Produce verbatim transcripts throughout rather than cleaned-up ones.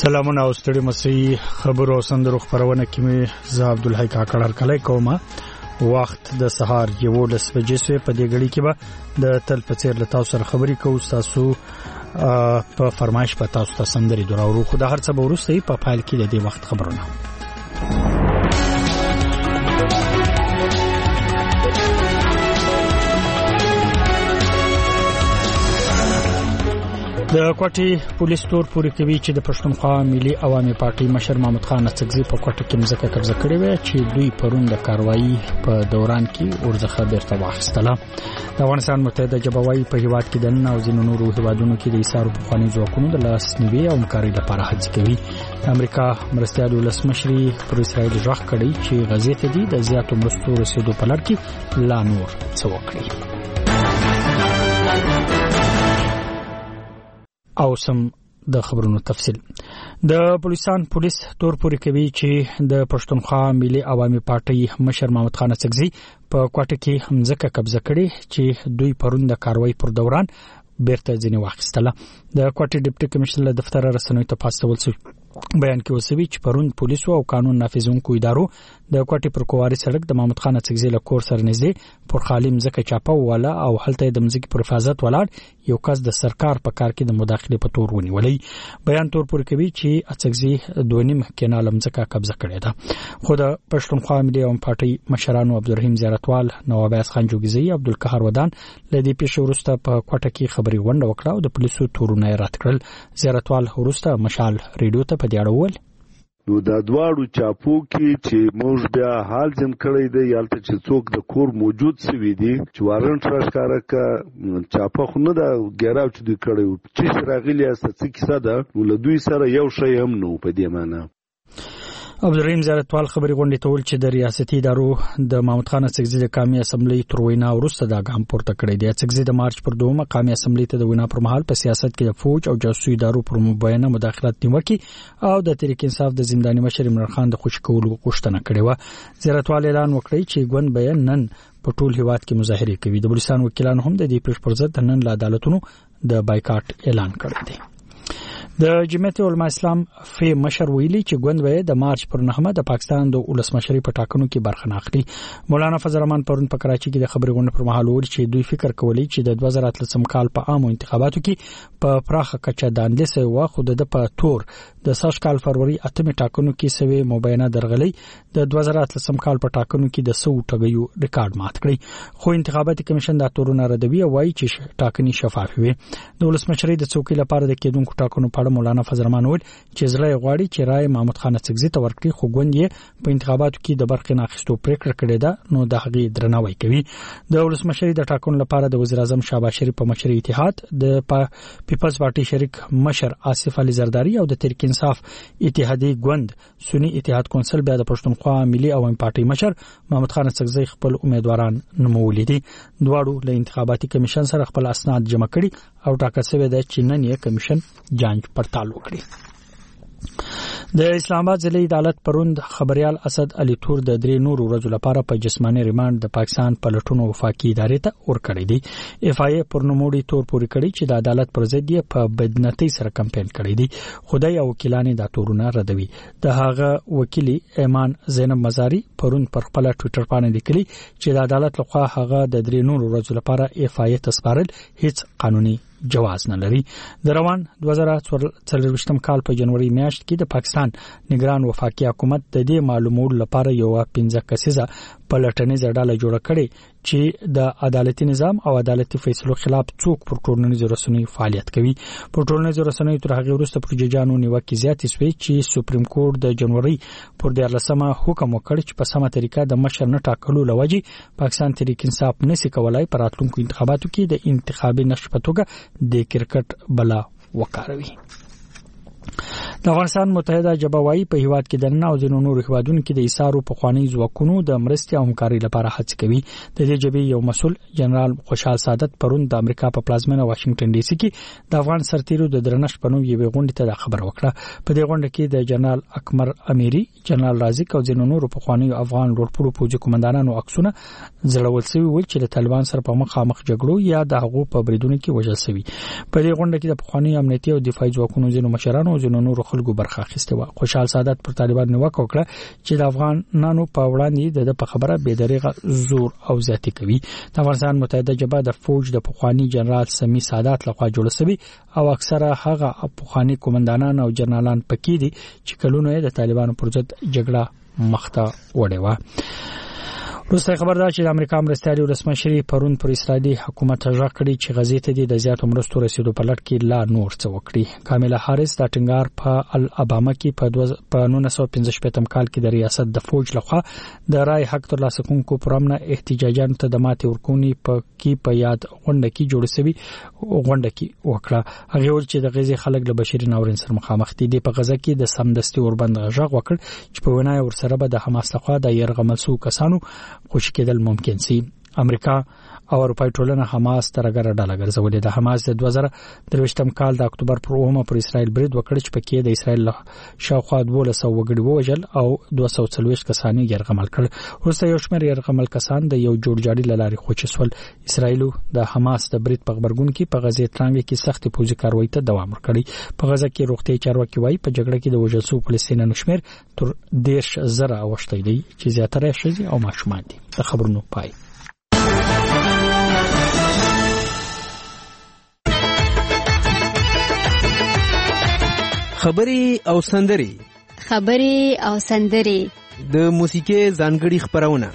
سلامونه او ستړي مسي خبرو سندرو خبرونه کې مې زه عبدالحی کاکړ کله کومه وخت د سهار یو لس بجې سوی په دې غړي کې به د تل په څیر له تاسو سره خبري کوو تاسو په فرمایش په تاسو ته سندري دراورو خو د هر څه به ورسته په فایل کې د دې وخت خبرونه د کوټي پولیس تور پوری کوي چې د پښتونخوا ملي عوامي پارټي مشر محمد خان اڅکزي په کوټه کې مزکه قبضه کړې و چې دوی پرون د کاروایی په دوران کې ورځخه بیرته واخیستله د افغانستان متحده جبهوي په هیواد کې د نن او ځینو نورو هیوادونو کې د ایثار په خواني ځواکونو د لاس نیوي او همکاري لپاره هڅه کوي امریکا مرستيال ولسمشري پر اسرائیل ځواک کړي چې غزې ته دي د زیاتو مرستو رسیدو په لړ کې لا نور څه وکړي او سم د خبرونو تفصیل د پولیسان پولیس تور پوری کوي چې د پښتونخوا ملي عوامي پارټي مشر محمد خان اڅکزي په کوټه کې همزکه قبضه کړي چې دوی پرون د کاروایی پر دوران بیرته ځنی واخیستله د کوټه ډیپټي کمشنر له دفتر رسنوي ته پاسول شو بیان کې وسوي چې پرون پولیسو او قانون نافذونکو ادارو د کوټي پر کواري سړک د محمد خان اڅکزي له کور سره نږدې پر خالم زکه چاپه ولا او هلته د مزګي پر حفاظت ولاړ یو کس د سرکار په کار کې د مداخله په تور ونیولې بیان تور پر کوي چې اڅکزي دونیم کینال مزکه قبضه کړې ده خو د پښتونخوا ملي عوامي پارټي مشرانو عبدالرحیم زیارتوال نواب عباس خان جوګزي عبدالقهار ودان لدی پیښ ورسته په کوټه کې خبري ونده وکړه او د پولیسو تورونه رات کړل زیارتوال ورسته مشال ریډیو ته په دی اړول نو دا دواړو چاپو کې چې موږ بیا حال جن کړی دی یالته چې څوک د کور موجود سوي دي چې وارنټ راښکاره کا چاپه خو نه دا ګیراو چې دوی کړی چې راغلی است څه کیسه ده نو له دوی سره یو شی هم نو په دې معنی عبدالرحیم زیارتوال خبري غونډې ته ول چې د ریاستي ادارو د محمد خان اڅکزي د قومي اسمبلی تر وینا وروسته دا ګام پورته کړی دی اڅکزي د مارچ پر دومه قومي اسمبلی ته د وینا پر مهال په سیاست کې د فوج او جاسوسي ادارو پر مبینه مداخلت نیوکي او د تحریک انصاف د زنداني مشر عمران خان د خوشی کولو غوښتنه کړې و زیارتوال اعلان وکړي چې ګوند بیان نن په ټول هیواد کې مظاهره کوي د بلوچستان وکیلانو هم د دې پیښ پر ضد نن له عدالتونو د بایکاټ اعلان کړی دی د جمعیت علماء اسلام فی مشر ویلي چې ګوند به د مارچ پر نهمه د پاکستان د ولسمشري په ټاکنو کې برخه نه اخلي مولانا فضل الرحمن پرون په کراچي کې د خبري غونډې پر مهال ویل چې دوی فکر کوي چې د دوه زره اتلسم کال په عامو انتخاباتو کې په پراخه کچه داندې سه وا خو د په تور د ساش کال فروری اتمه ټاکنو کې سوي مبینه درغلي د دوه زره اتلسم کال په ټاکنو کې د سو ټګیو ریکارډ مات کړی خو انتخاباتي کمیشن دا تورونه ردوي وایي چې ټاکنې شفاف وي د ولسمشري د څوکۍ لپاره د کېدونکو ټاکنو په مولانا فضل الرحمن ویل چې زړه غواړي چې رائے محمد خان اڅکزي ته ورکړي خو ګوند یې په انتخاباتو کې د برخې نه اخیستو پریکړه کړې ده نو د هغې درناوی کوي د ولسمشري د ټاکنو لپاره د وزیر اعظم شهباز شریف په مشرۍ اتحاد د پیپلز پارټي شریک مشر آصف علي زرداری او د تحریک انصاف اتحادي ګوند سنی اتحاد کونسل بیا د پښتونخوا ملي عوامي پارټي مشر محمد خان اڅکزي خپل امیدواران نومولې دي دواړو له انتخاباتي کمیشن سره خپل اسناد جمع کړي او ټاکل شوی دی چې نن یې کمیشن جانچ پړتال وکړي د اسلام آباد ضلع عدالت پروند خبريال اسد علي تور د درې نور ورځو لپاره په جسماني ریماند د پاکستان پلټونو وفاقي ادارې ته ورکړی دی اف آی ای پرنموړي تور پوری کړی چې د عدالت پر ضد یې په بدنتۍ سره کمپاین کړی دی خدای او وکیلانې دا تورونه ردوي د هغه وکیلی ایمان زینب مزاری پرون پر خپل ټوئیټر باندې لیکلي چې د عدالت لخوا هغه د درې نور ورځو لپاره اف آی ای تسپارل هیڅ قانوني جواز نه لري د روان دوه زره څلرويشتم کال په جنوري میاشت کې د پاکستان نگران وفاقي حکومت د دې معلوماتو لپاره یو پنځه کسیزه پلټنیزه ډله جوړه کړې چې د عدالتي نظام او عدالتي فیصلو خلاف څوک پر ټولنیزو رسنیو فعالیت کوي پر ټولنیزو رسنیو تر هغه وروسته پر ججانو نیوکه زیاتې شوې چې سپریم کورټ د جنوري پر دیارلسمه حکم وکړ چې په سمه طریقه د مشر نه ټاکلو لوجي پاکستان تحریک انصاف نشي کولای پر راتلونکو انتخاباتو کې د انتخابي نقش په توګه د کرکټ بلا وکاروي د افغانستان متحده جبهوي په هیواد کې د نن او ځینو نورو هیوادونو کې د ایثارو په خواني ځواکونو د مرستې او همکاري لپاره هڅه کوي د دې جبهې یو مسول جنرال خوشحال سعادت پرون د امریکا په پلازمینه واشنگټن ډي سي کې د افغان سرتیرو د درنښت په نوم یوه غونډه ته خبر وکړه په دې غونډه کې د جنرال اکمر امیری جنرال رازق او ځینو نورو په خواني افغان لوړپوړو پوځي کمانډانانو عکسونه زړول شوی و چې د طالبان سره په مخامخ جګړو یا د هغو په بریدونو کې وژل شوی په دې غونډه کې د خواني امنیتي او دفاعي ځواکونو ځینو مشرانو او ځینو نورو خلکو برخه اخیسته و خوشحال سادات پر طالبان نیوکه وکړه چې د افغانانو په وړاندې د په خبره بې دریغه زور او زیاتی کوي. د افغانستان متحده جبهه د فوج د پخوانی جنرال سمی سادات لخوا جوړ شوی او اکثره هغه پخوانی قومندانان او جنرالان پکې دي چې کلونه د طالبانو پر ضد جګړه مخته وړې و. وروسته خبر ده چې د امریکا مرستیال ولسمشر پرون پر اسرائیلي حکومت ژغ کړی چې غزې ته د زیاتو مرستو رسیدو په لټ کې لا نور څه وکړي. کاملا هاریس د ټنګار په الاباما کې په نولس سوه پنځه شپږم کال کې د ریاست د فوج لخوا د رای حق ترلاسه کوونکو پرامنه احتجاجاتو ته د ماتې ورکونې په کې په یاد غونډه کې جوړ شوی غونډه کې وکړه. هغه ول چې د غزې خلک له بشري ناورین سره مخامخ دي په غزه کې د سمدستي اوربند ژغ وکړ چې په ونای ور سره به د حماس لخوا د يرغمل سو کسانو خوشی کېدل ممکن سي. امریکا او اروپای ټولنه حماس ترګر ډاله ګرځولې ده. حماس د دوه زره درویشتم کال د اکتوبر پر اومه پر اسرائیل برید وکړ چې پکې د اسرائیل شاوخوا دوه سوه وګړي ووژل او دوه سوه څلوېښت کسان یې يرغمل کړل. وروسته یو شمېر يرغمل کسان د یو جوړجاړي لارې خوشسول. اسرائیل د حماس د برید په خبرګون کې په غزې ترانګ کې سخت پوځي کاروایی ته دوام ورکړي. په غزه کې روغتي چارواکي وایي په جګړه کې د وژل شوو فلسطینیانو شمېر تر دیرش زره اوښتی دی چې زیاتره ښځې او ماشومان دي. د خبرونو پای. خبري او سندري خبري او سندري د موسیقي ځانګړي خبرونه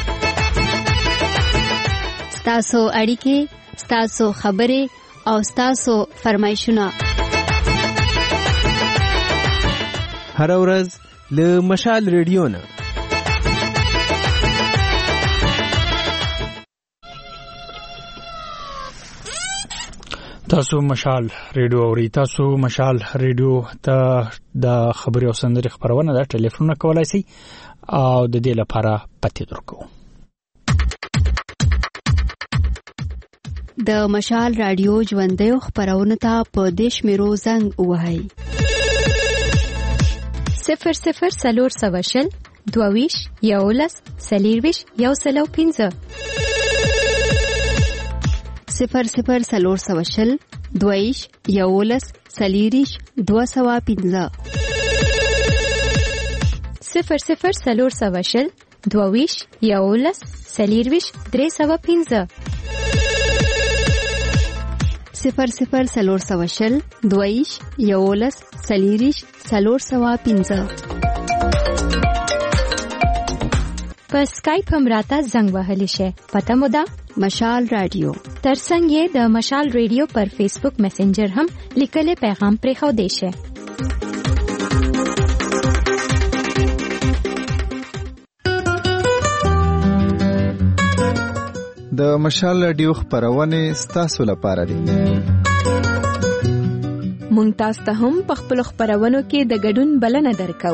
ستاسو اړیکې ستاسو خبري او ستاسو فرمایشونه هر ورځ له مشال ریډیو نه. تاسو مشال ریډیو اوري. تاسو مشال ریډیو ته د خبري او سندري خبرونه د ټلیفون کولای شي او د دې لپاره پته درکو. د مشال رادیو ژوندې خبرونه ته په دیش میرو زنګ وهاي صفر صفر سلور سواشل دوویش یولس سلیرویش یو سلو پینزه صفر صفر سلور سواشل دویش یولس سلیریش دو سوا پینزه صفر صفر سلور سواشل دوویش یولس سلیرویش درې سوا پینزه صفر صفر سلور سواشل دویش یولس سلیریش سلور سوا پینزه. په سکایپ هم راته زنګ وهلی شي. پته مو ده مشال رادیو. ترڅنګ یې د مشال ریډیو پر فیسبوک میسنجر هم لیکلي پیغام پرې خو دی شي. د مشال رادیو خبرونه ستاسو لپاره دي. مونږ تاسو ته هم په خپل خبرونو کې د ګډون بلنه درکو.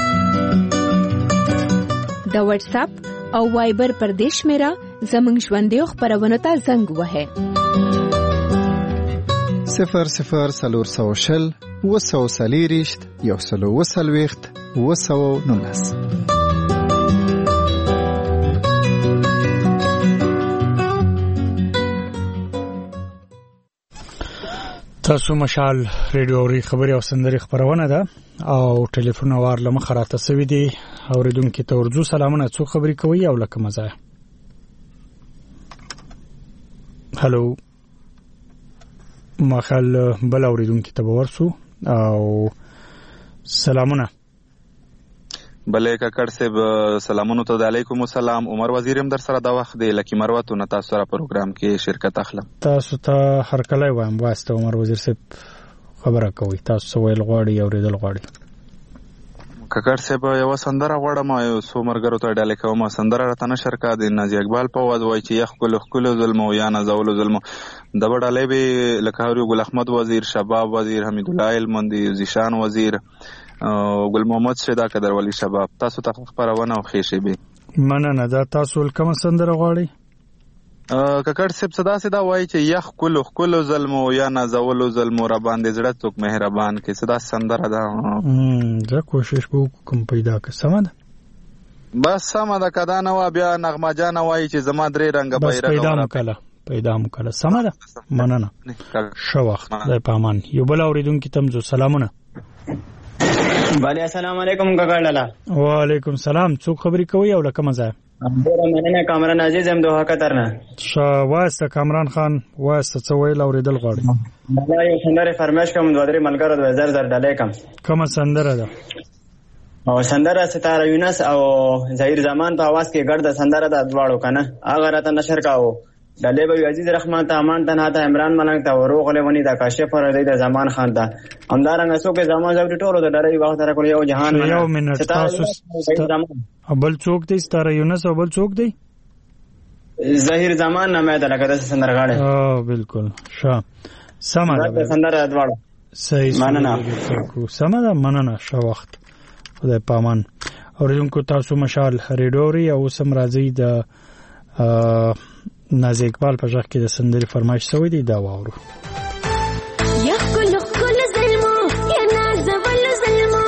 د واتس اپ او وایبر پر دیش میرا زمنګ ژوندې خبرونه ته زنګ وهه صفر صفر سلور سوشل وسو سلیریشت یو سلو وسلويخت وسو نونس. تاسو مشال ریډیو اوري. خبري او سندري خبرونه ده او ټلیفون وار لمخ راته سوي دي. اوریدونکو ته ورځو سلامونه. څو خبري کوي او لکه مزه. هالو مخال بل اوریدونکو ته ورسو او سلامونه. بلې کاکړ صاحب سلامونه ته. علیکم السلام. عمر وزیرم در سره دا وخت دی لکه مروت نو تاسو سره پروګرام کې شرکت اخلم. تاسو ته هر کله وایم واسطه عمر وزیر صاحب خبره کوي. تاسو ویل غواړي او ریدل غواړي. کاکړ صاحب یو سندره غواړم یو څو مرګرو ته ډاله کوم. سندره راته نشر کا د نازي اقبال په واز وای چې یخ کل خل ظلم او یا نزول ظلم د وړاله به لکهوري ګل احمد وزیر شباب وزیر حمید الله المندي زیشان وزیر او ګل محمد شدا قدر ولی شباب. تاسو ته خبرونه او خېشه به مننه. دا تاسو کوم سندره غواړي؟ کاکړ صاحب صدا صدا وای چې یخ کل خل ظلم او یا نزول ظلم را باندې زړه څوک مهربان کې صدا سندره ده. ام زه کوشش وکم پیدا که سم ده. بس سم ده کدا نو بیا نغمه جان وای چې زما درې رنگ بیرغ پیدا مکله پیدا مکله سم ده. مننه. شو وخت د پامان. یو بل اوریدونکو ته مزو سلامونه. بله السلام علیکم کاکا لالا. وعلیکم سلام. څوک خبرې کوي او لکه مزه؟ ډیره مننه کامران عزیز هم دوه قطر نه. ښه واسطه کامران خان واسطه څه ویل اوریدل غواړي؟ دا یو سندره فرمایش کوم دوه درې ملګرو د زر زر ډالۍ کوم. کومه سندره ده؟ او سندره ستاره یونس او ظهیر زمان په आवाज کې ګډه سندره ده دواړو کنه. هغه راته نشر کاوه. ډالۍ به عزیز رحمان ته امان ته نه ته عمران ملنګ ته وروغله ونی دا کاشف پر د زمان خان ته همدارنګ اسو کې زمان زو ټولو د ډالۍ وخت را کول یو جهان یو منټ تاسو بل څوک دی ستاره یونس او بل څوک دی؟ ظهیر زمان نه مې ده لکه د سندرغاړي. او بالکل ښه سم ده سندره دواړو صحیح مننه سم ده مننه ښه وخت خدای پامان. اوریدونکو تاسو مشال ریډوري او سم راځي د نازي اقبال په ځخ کې د سندري فرمایش شوی دی دا واورو. یا کل کل ظلمو یا ناز ول ظلمو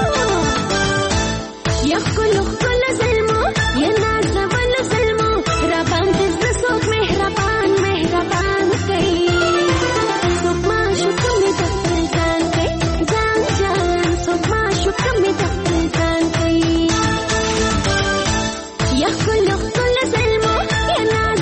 یا کل کل ظلمو یا ناز ول ظلمو ربان دې سوک مهربان مهربان کوي سوک ما شکر می دفتر ځان کوي ځان ځان سوک ما شکر می دفتر ځان کوي یا کل کل ظلمو یا ناز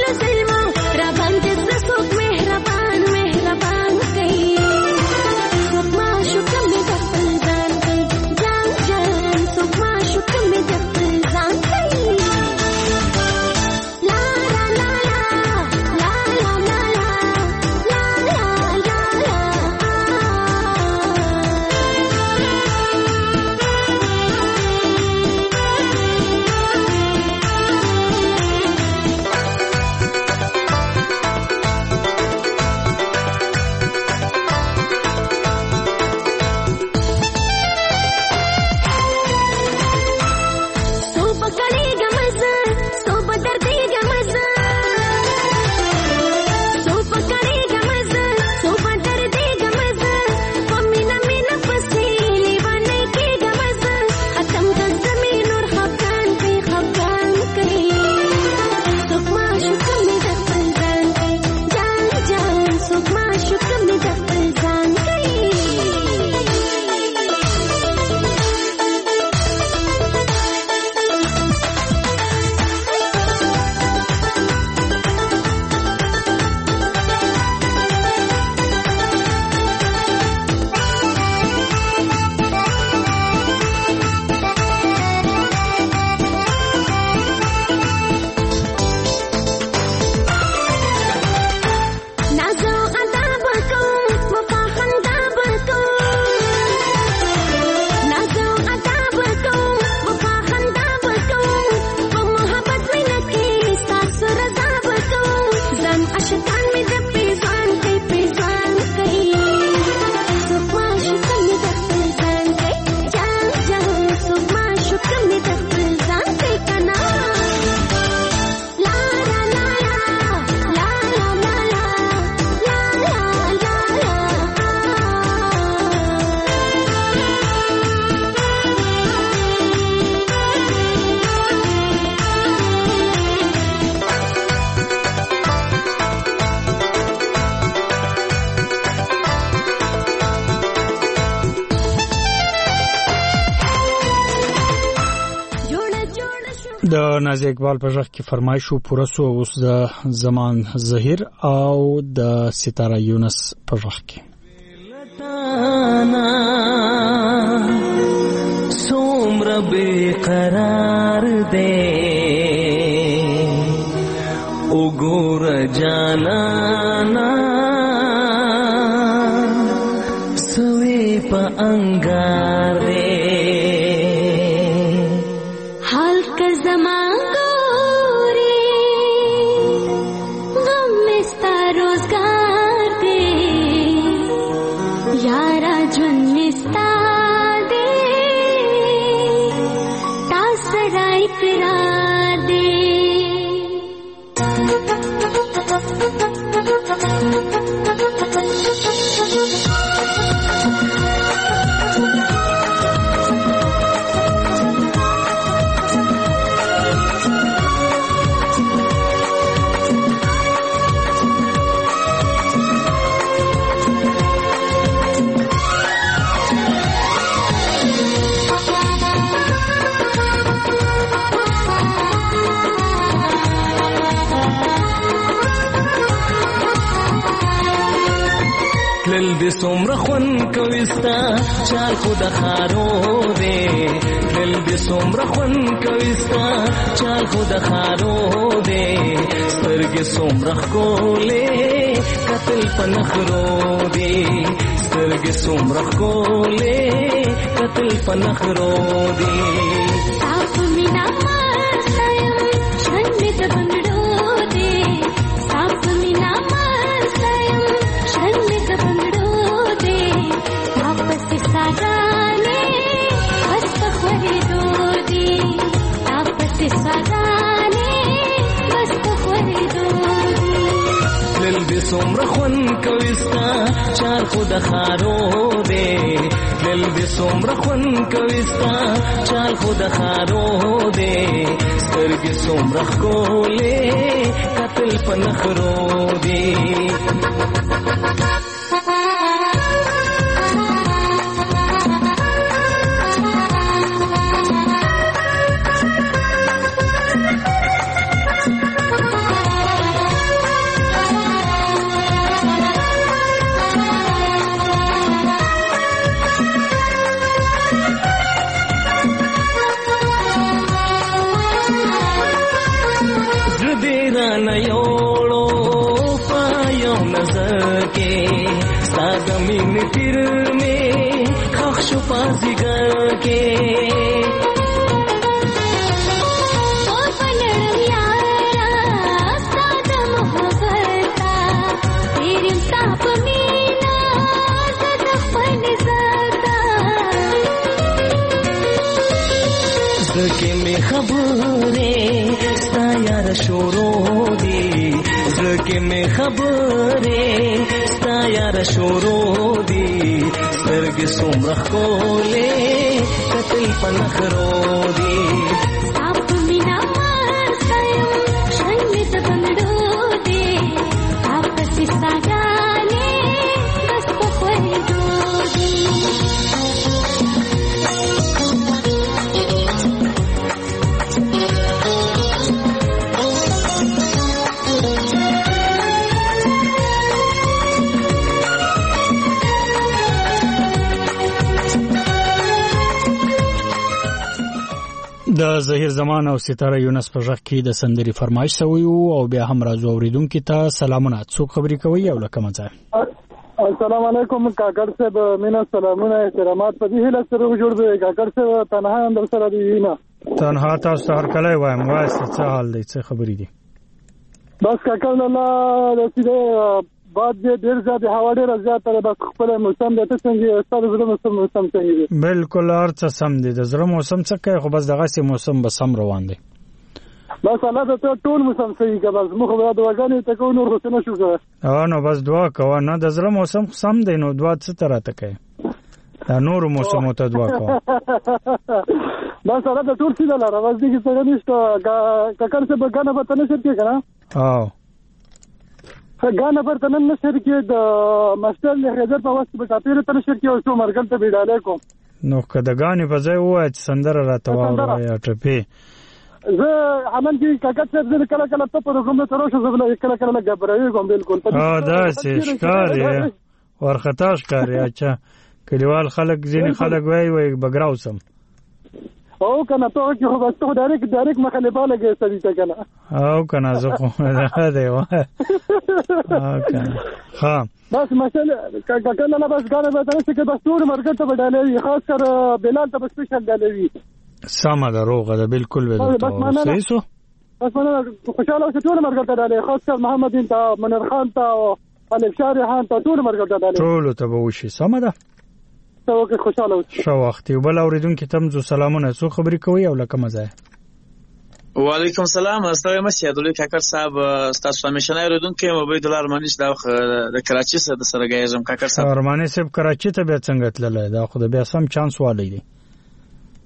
د نازي اقبال په ځخ کې فرمایش شو پوره سو اوس د زمان ظهیر او د ستاره یونس په ځخ کې سومر بے قرار دے وګور جانانا سوي په انګار دے Thank you. تلل دې څومره خوند کوي ستا چال خو د خارو دی تلل دې څومره خوند کوي ستا چال خو د خارو دی سترګې څومره ښکلې قتل په نخرو دی سترګې څومره ښکلې قتل په نخرو دی صاف مینا مستیم ژوند مې د بنګړو دی صاف مینا مستیم ژوند مې د بنګړو دی واپس ساګانې بس په خورېدو دی واپس ساګانې بس په خورېدو دی تلل دې څومره خوند کوي ستا چار خو د خارو دی تلل دې څومره خوند کوي ستا چال خو د خارو دی سترګې څومره ښکلې قتل په نخرو دی شورو دی سترګې څومره ښکلې قتل په نخرو دی صاف مینا مستیم ژوند مې د بنګړو دی واپس ساګانې بس په خورېدو دی د ظهیر زمان او ستاره یونس په ژغ کې د سندري فرمایش شوی او بیا هم راځو اوریدونکو ته سلامونه څوک خبري کوي او لکه مزه السلام علیکم کاکړ صاحب مینا سلامونه احترامات په دې هله سره جوړ دی کاکړ صاحب تنها اندر سره دی نه تنها تاسو هر کله وایم واسه څه حال دی څه خبري دي بس کاکړ الله د سیده بعد دې ډیر زیات هوا ډیر زیات ده بس خپل موسم د څنګه ستاسو زړه موسم موسم څنګه دی بالکل ارڅ سم دی د زړه موسم څه کوي خو بس دغه سي موسم به سم روان دی بس الله ته ټول موسم صحیح کا بس مخ به د وګانې ته کو نور څه نشو کوه اه نو بس دعا کوه نه د زړه موسم سم دی نو دعا څه تر راته کوي دا نور موسم ته دعا کوه بس الله ته ټول څه لاره بس دې څنګه نشته کاکړ څه بګانه به تنه شته کنه اه غانا پر تنن نشر کې د ماستر له حاضر په واسطه په تاپیر تر نشر کې او څو مرګل ته ویډاله کوم نو کده غانې په ځای وای چې سندره راته وای یا ټپی زه عمل کې کاکټ څه کله کله ته په کوم تر اوسه زبله کله کله غبرایي کوم بالکل اه دا سي ښکاری ورختا ښکاری اچھا کلیوال خلک ځینې خلک وای وای بګراو سم او کنه ته چې خو بس ته ډایرک ډایرک مخالفه لګې سړی ته کنه او کنه زه خو نه دی و او کنه ها بس مثلا کله نه بس غاړه به تاسو کې بس ټول مرګ ته بدلوي خاص کر بلال ته بس سپیشل دلوي سم ده روغه ده بالکل به صحیح سو بس منه خوشاله اوسه ټول مرګ ته دلوي خاص کر محمد انت منیر خان ته او الف شاري خان ته ټول مرګ ته دلوي ټول ته به وشي سم ده اوکې خوشاله اوسه شو وخت یو بل اوریدونکو ته مزو سلامونه څو خبري کوي او لکه مزه وعلیکم السلام استاد مسیح دولي کاکر صاحب تاسو همیشه نه اوریدونکو عبید الله ارمانیش دا د کراچي سره د سره غیږم کاکر صاحب ارمانی صاحب کراچي ته به څنګه تللی دا خو د بیا سم چانس والی دی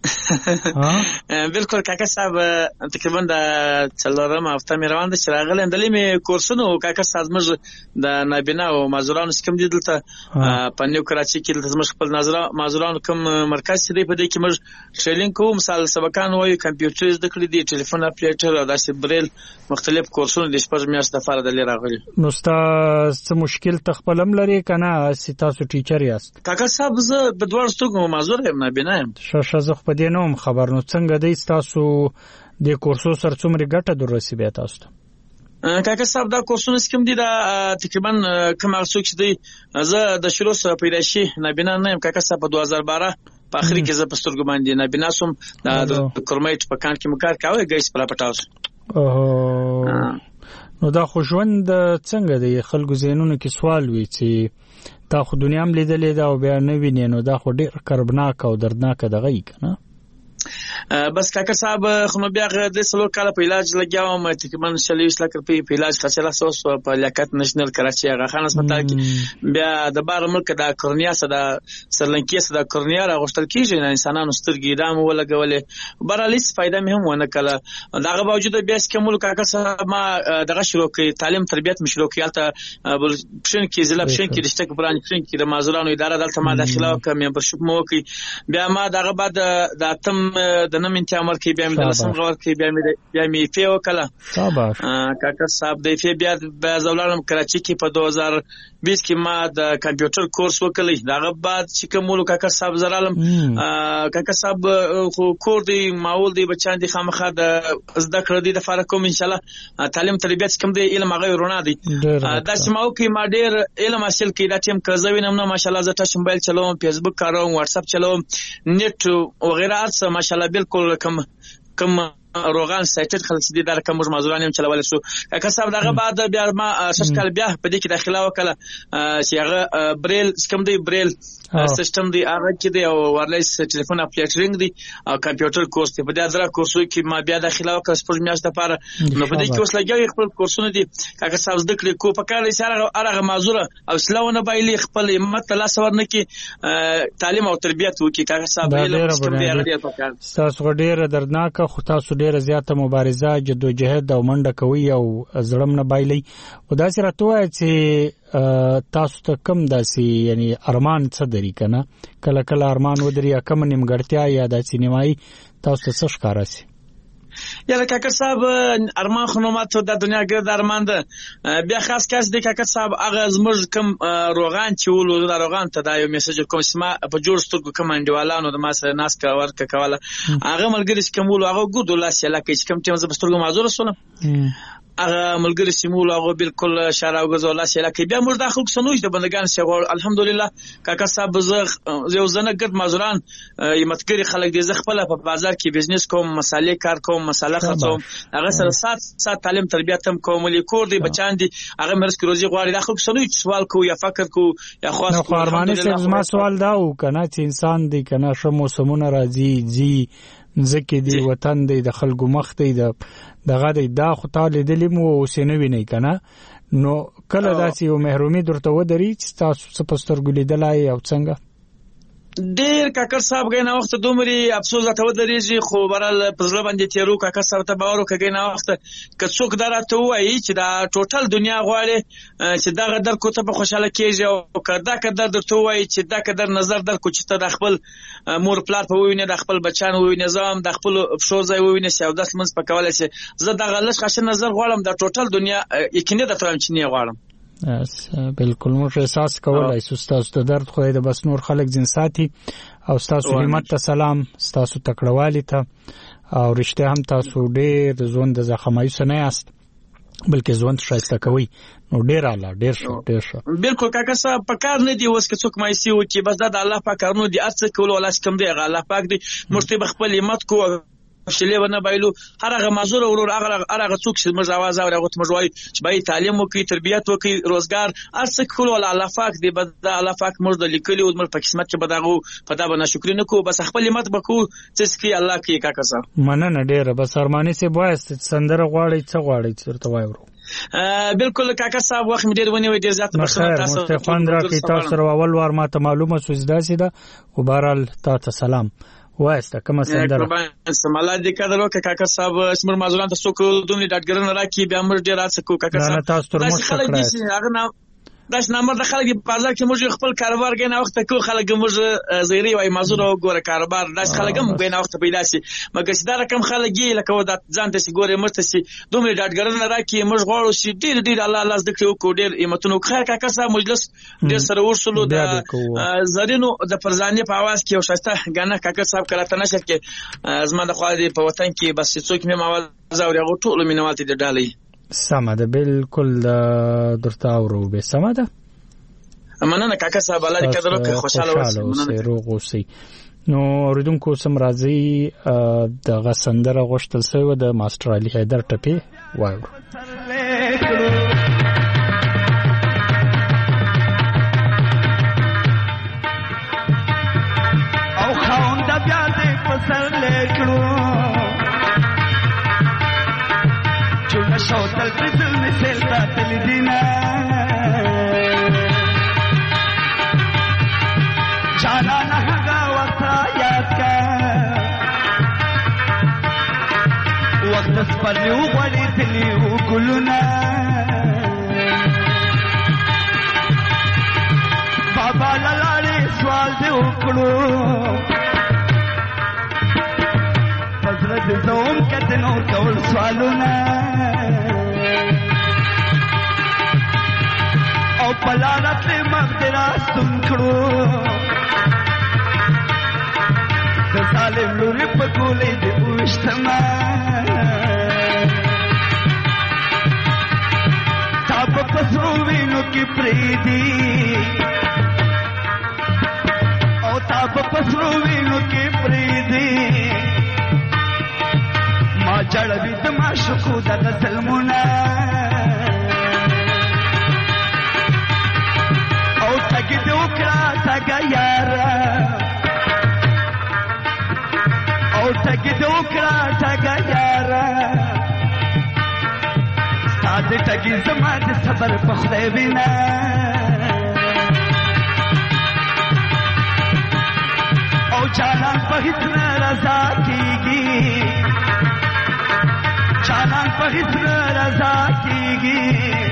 بالکل کاکا صاحب تقریبا د څلورم هفته مې روان ده چې راغلی دلې مې کورسونه و کاکا صاحب زموږ د نابینا او معذورانو چې کوم دي دلته په نیو کراچي کې دلته زموږ خپل معذورانو کوم مرکز چې دی په دې کې موږ ټریننګ کوو مثال سبقان وایو کمپیوټر زده کړي دي ټلیفون اپلیټر او داسې بریل مختلف کورسونه د شپږ میاشتې لپاره دلې راغلي. نو ستاسو څه مشکل تخپل هم لري کنه چې تاسو ټیچر یاست؟ کاکا صاحب زه په دواړو سترګو معذور یم نابینا یم. ښه ښه په دې نوم خبر نو څنګه دی تاسو د کورسو سره څومره ګټه در رسیدي تاسو ته؟ کاکا صاحب دا کورسونه کوم دي دا تقریبا کوم هغه څوک چې دی زه د شروع سره پیدا شي نابینا نه یم کاکا صاحب په دوه هزار بارہ په اخر کې زه په سترګو باندې نابینا سوم د کورمیټ په کان کې مکار کاوه ګیس په پټاوس. نو دا خو ژوند څنګه دی خلکو ذهنونو کې سوال وي چې تا خو دنیا هم لیدلې ده او بیا نه وینې نو دا خو ډېر کربناک او دردناک دغه یې که نه؟ بس کاکا صاحب خو نو بیا د څلور کاله په علاج لګیا وم تقریبا شلیس لکه په علاج خرچه راسوس په لیاقت نشنل کراچي هغه خان هسپتال کې بیا د بار ملک د کورنیا سره سرلنکی سره د کورنیا راغشتل کیږي نه انسانانو سترګې دام ولګولې برالیس فائدہ مې هم ونه کړه دغه باوجود بیا سکمول کاکا صاحب ما دغه شروع کړ تعلیم تربیت مې شروع کړ ته بلشن کې ضلع بلشن کې رشته کې بران کې د معذورانو اداره دلته ما داخله وکړم ممبرشپ مو وکړ بیا ما دغه بعد د اتم د نن منته امر کې بیا مې د لسم غوړ کې بیا مې بیا مې فی وکړه صباح کاکا صاحب د فی بیا د زولارم کراچي کې په دوه هزار بیس کې ما د کمپیوټر کورس وکړی دغه بعد چې کومولو کاکا صاحب زرالم کاکا صاحب خو کور دی ماول دی بچان دي خامخا د زده کړې دي د فارق کوم ان شاء الله تعلیم تربیت کوم دی علم هغه ورونه دي دا چې ما وکي ما ډیر علم حاصل کړی دا ټیم کزوینم نو ماشاءالله زه ټاچ موبایل چلوم فیسبوک کاروم واتس اپ چلوم نیټ او غیره ارڅ ماشاءالله بالکل کم کم روغان سایټ خلک دي دا کوم معذوران هم چلول شو کاکا صاحب دغه بعد بیا ما شش کال بیا په دې کې داخله وکړه چې هغه بریل کوم دی بریل سیستم دی هغه کې دی او وایرلیس ټلیفون اپلیټرینګ دی او کمپیوټر کورس دی په دې درا کورسو کې ما بیا داخله وکړه سپورت میاشت لپاره نو په دې کې اوس لګي خپل کورسونه دي کاکا صاحب زده کړې کو په کار لري هغه معذوره او سلاونه بایلي خپل همت لا سور نه کې تعلیم او تربیت وکي کاکا صاحب علم سیستم دی هغه دی په کار تاسو ډېر دردناک خو تاسو ډېر زیاته مبارزه جدوجہد او منډه کوي او زړم نه بایلي او دا سره توای چې تاسو ته کم داسي یعنی ارمان څه دري کنه کله کله ارمان ودري کم نیمګړتیا یا داسي نیمای تاسو ته څه ښکارا سي یا کاکا صاحب ارمان خو نو ماته د دنیا ګرد ارمان ده بیا خاص کاس دی کاکا صاحب هغه زموږ کم روغان چې ولو د روغان ته دا یو میسج کوم سما په جوړ سترګو کوم انډیوالانو د ما سره ناس کا ورک کوله هغه ملګری چې کوم ولو هغه ګود الله سي الله کې کوم ټیم ز بسترګو معذور سولم هغه ملګری سیمول هغه بالکل شارع او غزو الله سي کې بیا موږ داخل سنوج د بندگان سي الحمدلله کاکا صاحب زه یو زنه ګرد معذوران یمتګری خلک دي زه خپل په بازار کې بزنس کوم مسالې کار کوم مساله خرڅوم هغه سره سات سات تعلیم تربیت هم کوم لیکور دي بچان دي هغه مرز کې روزي غواړي داخل سنوج سوال کو یا فکر کو یا خاص کو ارمانه سي زما سوال دا و کنه چې انسان دی کنه شمو موسمونه راځي جی ځکه دی وطن دی د خلکو مخ دی د دغه دی دا خو تعالی دلی مو سینوي نه کنه نو کله داسې یو محرومي درته ودري چې تاسو څه پستر ګولې دلای او څنګه ډیر کاکر صاحب غنا وخت دومره افسوس راته ودرېږي خو برال پزله باندې تیرو کاکر صاحب ته باور وکړي نه وخت کڅوک دراته وایي چې دا ټوټل دنیا غواړي چې دا غدر کو ته په خوشاله کېږي او کدا کدا درته وایي چې دا کدر نظر در کو چې ته د خپل مور پلار په وینې د خپل بچان وینې نظام د خپل افشوزای وینې سیاو د منځ په کوله چې زه د غلش خاصه نظر غواړم د ټوټل دنیا یقیني د ترم چې نه غواړم اس بالکل موږ احساس کولای شو تاسو ته درد خو د بس نور خلک جنساتي او تاسو همت ته سلام تاسو تکړوالي ته او رښتیا هم تاسو ډېر ژوند د زخمایوس نه یاست بلکې ژوند شایسته کوي نو ډېر اعلی ډېر شو ډېر شو بالکل کاکا صاحب په کار نه دی اوس که څوک مایسي و چې بس د الله پاک کارونه دي اڅ کول ولا کوم دی الله پاک دی مرتبه خپل همت کو شلې ونه بایلو هر هغه معذور ورور هغه هغه څوک چې موږ आवाज او هغه موږ وایي چې به تعلیم وکړي تربیت وکړي روزګار اڅ کول ولا الله پاک دی بد الله پاک موږ د لیکلي او موږ په قسمت کې بداغو په دا باندې شکر نه کو بس خپل همت وکړو چې کی الله کې کاکا صاحب مننه ډېر بس ارماني سي بوایست سندره غواړي څه غواړي چې وایو بالکل کاکا صاحب وخت مې ډېر ونیو ډېر زیات بخیر مستخوان را کې تاسو سره اول وار ما ته معلومه سوزدا سي دا خو بهرال تاسو سلام وایسته کومه سندره سمالا دې کډر وکړه کاکا صاحب اسمر مازوران ته څوک دومره ډاټګرن راکې بیا موږ ډیر راڅ کو کاکا صاحب تاسو تر موږ شکرای هغه نه داش نمبر د خلک په بازار کې موږ خپل کاروبار غنه وخت کو خلک موږ زیری وای مازور او ګوره کاروبار داش خلک هم غنه وخت پیدا شي مګر چې دا رقم خلک یې لکه ودا ځان ته سي ګوره مرته سي دومره ډاټګرن راکې موږ غواړو چې ډیر ډیر الله الله زده کړو کو ډیر ایمتونو خیر کاکا صاحب مجلس ډیر سره ورسلو د زرینو د پرزانې په आवाज کې او شاسته غنه کاکا صاحب کړه ته نشه کې زما د خو دې په وطن کې بس څوک مې आवाज اوري غو ټول مینوال ته ډالې سمه ده بالکل درته اورو به سمه ده مننه کاکا صاحب الله دې قدر وکړي خوشاله اوسئ روغ اوسئ نو اوریدونکو سم راځي د غسندره غوښتل سوی د ماستر علي حیدر ټپي وایو او خوند بیا دې پسر لیکړو چونه شوتل تل مثال تل دینا جانا نهگا وقت یاد کا وقت سپرلیو غوڑی تلیو گلونا بابا للالی سوال دے اکڑو پزرد زوم کتنو کول سوالونا او پلارت لی مغدراس تنکڑو ظالم لوري په کولې د وشتما تا په پسرو وینو کې پریدي او تا په پسرو وینو کې پریدي ما جړوي د ما شکو د ظلمونه او تګ دې وکړه تګ یارا او تګ دې وکړه تګ یارا ستاسو تګ زما د صبر په خدای وینا او چالان په هیڅ نه رضا کیږي چالان په هیڅ نه رضا کیږي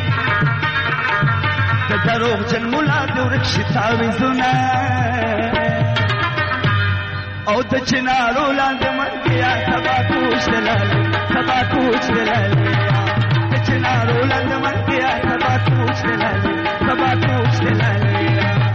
د دروغ جن مولا د ورکشي تعویذونه او د چنارو لاندې منګیا سبا کوش دلالي سبا کوش دلالي د چنارو لاندې منګیا سبا کوش دلالي سبا کوش دلالي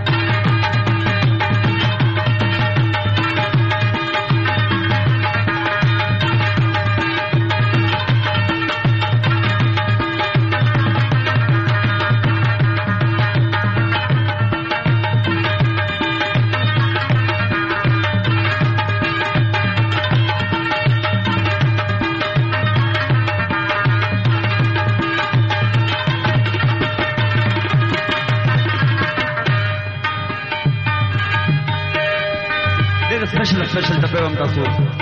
special ته پیغام تاسو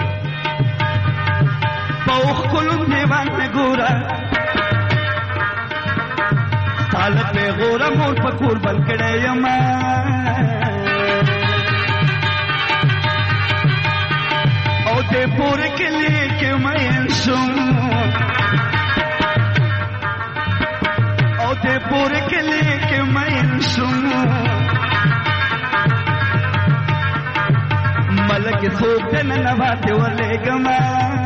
پوخ کولم دیوان ګورا سال په ګورا مور په کور بل کړه یم او ته پور کلی کې مې شوم او ته پور کلی کې مې شوم ملک سوک دن نواتے ولے گما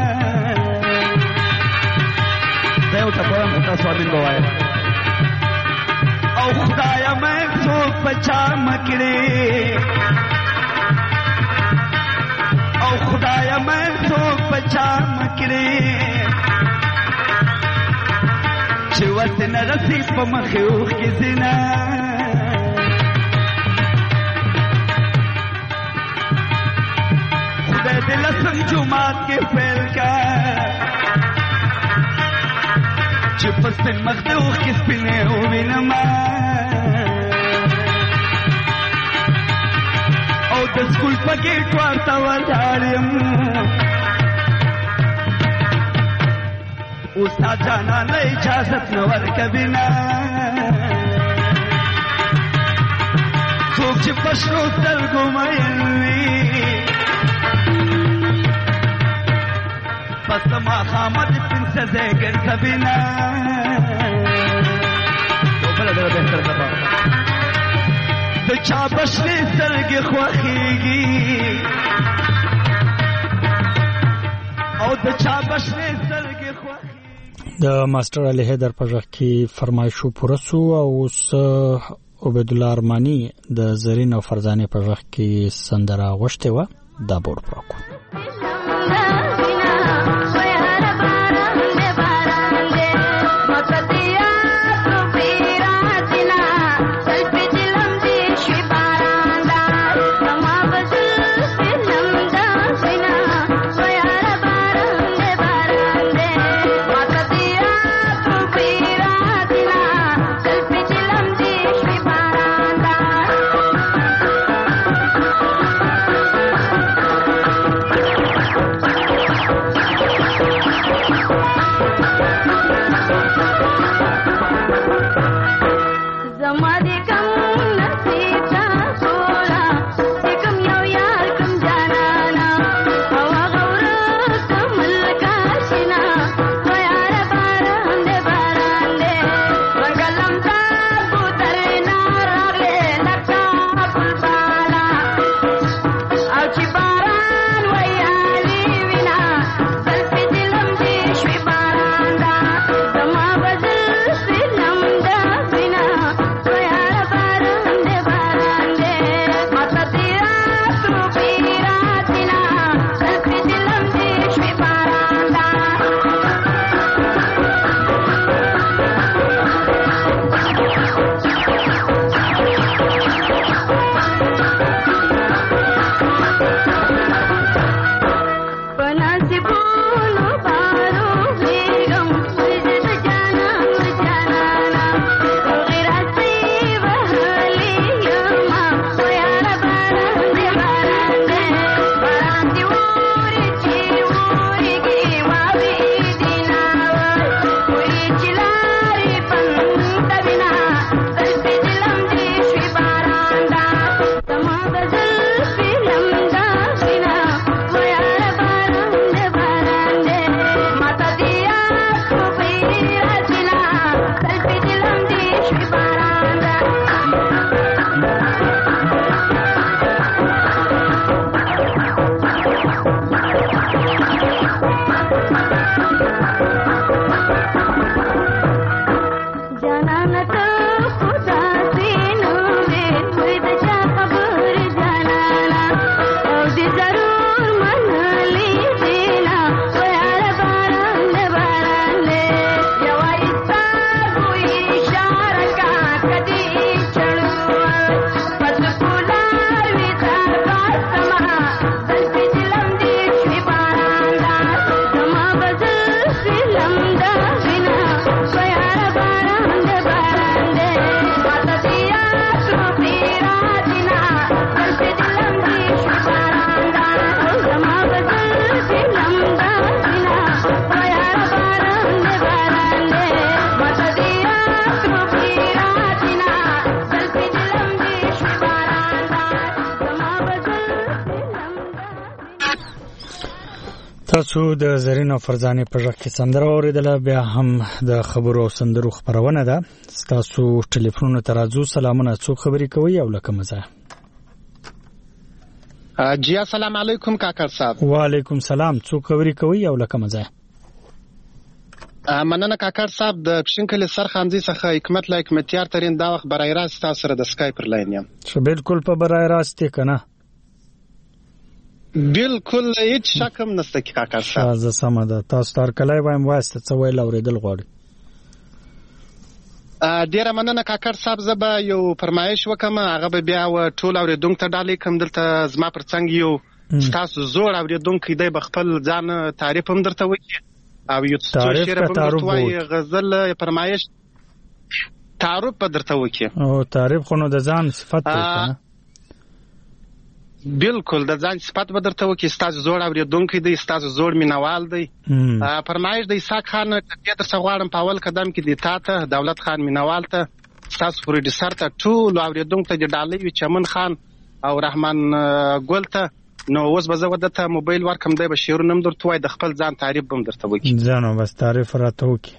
دیو ٹپوام خدا سوابین گو آئے او خدایا میں سوک پچا مکڑے او خدایا میں سوک پچا مکڑے چوت نرسی پا مخیوخ کی زنا لسن جماعت کے پھیل کا چپستن مخدوخ کس پینے ہوئی نما او دسکول پکی کوارتا ورداریم استاد جانا لے اجازت نور کبینا سوک چپشنو سلگو مینوی پس ما خامد پنسزه ګرځوینا بل دا بهتر ده د چا بشلې سترګې خوخيږي او د چا بشلې سترګې خوخيږي. د ماستر علي حیدر په ځخ کې فرمایشو پرسو او اوس عبید الله ارمانی د زرین او فرزانه په ځخ کې سندره غوښته و دا بور پراکو تاسو د زرین او فرزانه په ځخ کې سندره اوریدله بیا هم د خبرو او سندرو خبرونه ده تاسو ټلیفونونو ته راځو سلامونه څو خبرې کوي او لکه مزه جی السلام علیکم کاکر صاحب وعلیکم سلام څو خبرې کوي او لکه مزه مننه کاکر صاحب د پښینکل سرخانځي څخه حکمت لا حکمتیار ترين دا وخت برای راست تاسو سره د اسکایپ پر لاین یم شو بالکل په برای راست کنه بالکل هیڅ شک هم نشته کی کاکر صاحب زه سم ده تاسو تر کله وایم واسطه څه ویل اوریدل غواړي ډیره مننه کاکر صاحب زبا یو فرمایش وکم هغه به بیا و ټول اوریدونکو ته ډالې کوم دلته زما پر څنګ یو تاسو زوړ اوریدونکو دی بخپل ځان تعریف هم درته وکي او یو څه شعر هم درته وایي غزل فرمایش تعارف به درته وکي او تعریف خو نو د ځان صفت دی کنه بالکل د ځان صفات به درته وکي ستاسو زوړ اوریدونکو دی ستاسو زوړ مینوال دی فرمایش د اسحاق خان ته درڅ غواړم په اول قدم کې دی تاته دولت خان مینوال ته ستاسو پروډوسر ته ټول اوریدونکو ته د ډالۍ چمن خان او رحمان ګل ته نو اوس به زه ودته موبایل ورکم دی به شعرونه هم درته وایي د خپل ځان تعریف به هم درته وکړي ځانو بس تعریف راته وکړي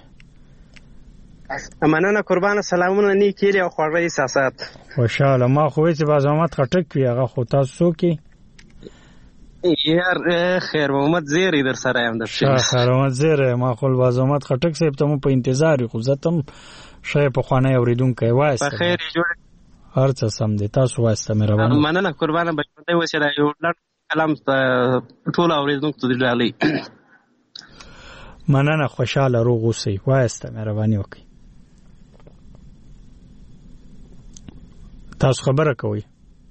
مننه قربانه سلامونه نیک هیلې او خواږه احساسات خوشحاله ما خو وایي چې باز احمد خټک وي هغه خو تاسو څوک یې یار خیر محمد زیری در سره یم د خیر محمد زیری ما خو باز احمد خټک صاحب ته مو په انتظار خو زه تم شای په خوانه اوریدونکو وایسته په خیر جوړ هر څه سم دي تاسو وایسته مهرباني مننه قربانه بچو وشه دا یو لړ کلام ټول اوریدونکو ته ډالۍ مننه خوشاله روغ اوسئ وایسته مهرباني وکړئ تاسو خبره کوئ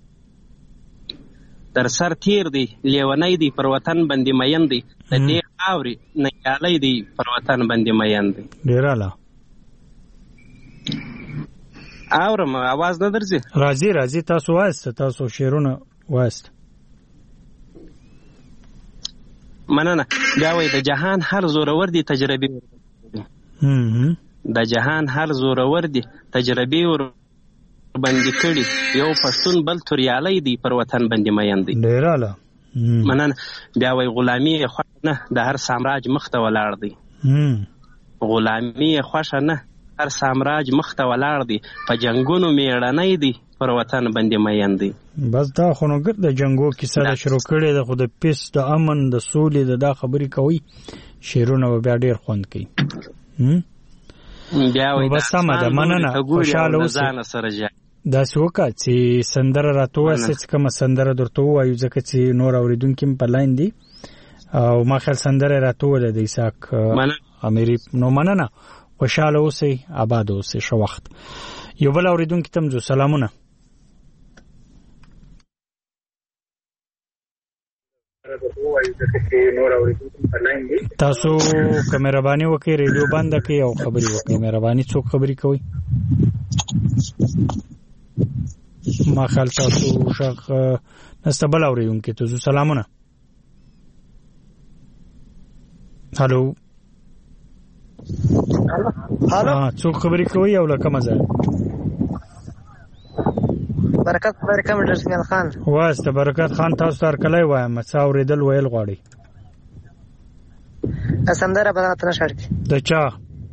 در سر تیر دی لیونی دی پر وطن باندې مین دی د دې خاورې ننګیالی دی پر وطن باندې مین دی ډېر اعلی اورم اواز نه درځي راځي راځي تاسو وایسته تاسو شعرونه وایسته مننه بیا وایي د جهان هر زورور دی تجربې د جهان هر زورور دی تجربې ور باندې کړي یو پښتون بل توریالی دی پر وطن باندې مین دی ډېر اعلی مننه بیا وایي غلامي یې خوښه نه د هر سامراج مخ ته ولاړ دی غلامي یې خوښه نه هر سامراج مخ ته ولاړ دی په جنګونو میړنی دی پر وطن باندې مین دی بس دا خو نو ګر د جنګو کیسه را شروع کړې ده خو د پیس د امن د سولې د دا خبرې کوي شعرونه به بیا ډېر خوند کوي بیا وایي بس سمه ده مننه خوشحاله اوسئ داسې وکړه چې سندره راته ووایاست چې کومه سندره درته ووایو ځکه چې نور اورېدونکي هم په لاین دي او ما خیال سندره یې راته وویله د اسحاق امیري نو مننه خوشحاله اوسئ آباد اوسئ ښه وخت یو بل اورېدونکي ته هم ځو سلامونه تاسو که مهرباني وکړئ ریډیو بنده کړئ او خبرې وکړئ مهرباني څوک خبرې کوئ ما خیال تاسو شغ نسته بل اورېدونکي ته ځو سلامونه هلو څوک خبرې کوئ او له کومه ځایه برکت خبرې کوم ډېر سمیل خان واسته برکت خان تاسو ته هرکلی وایم څه اورېدل ویل غواړئ سندره به راته نشر کړي د چا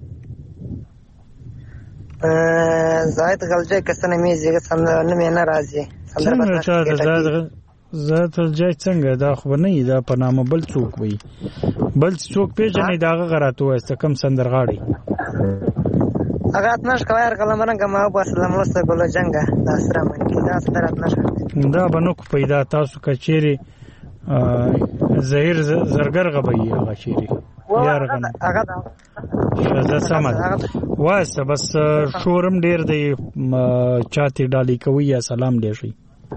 زاید غلجی کسنه میزی سندره نوم یې نه راځي څنګه چا د زاید غلجی څنګه دا خو نه وي دا په نامه بل څوک وي بل څوک پیژنې د هغه راته ووایسته کوم سندرغاړی هغه اتناش کوي قلمرنګ ما وباسه لمسته ګل جنگه دا سره من کې دا سره اتناش دا بنو کو پیدا تاسو کچيري زهیر زرګر غبي هغه چيري یار غن هغه شزه سمد واسه بس شورم ډیر دی چاته ډالي کوي یا سلام دی شي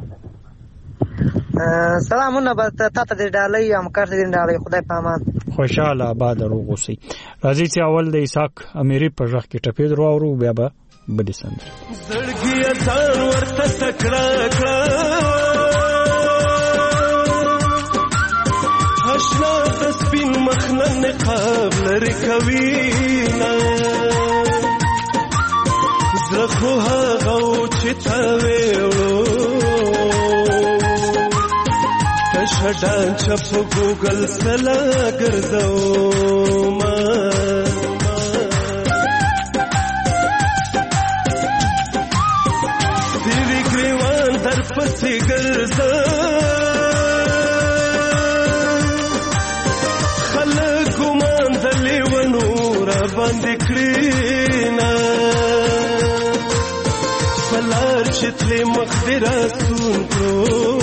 سلامونه به تاسو ته ډالۍ ام کارته دې ډالۍ خدای په امان خوشاله آباد روغ اوسئ راځي چې اول د اسحاق امیري په ځخ کې ټپې درو اورو بیا به بدی سندر زړګي ځان ورته تکړه کړه اشنا د سپین مخنن نقاب لري کوي نه زړه خو هغه چې تا وېړو شډان چپ ګوګل سلا ګرځو ما دیوی ګریوان در پسې ګرځو خلک ګمان د لیونو را باندې کړینا فلار چې تلې مخدرا سون کو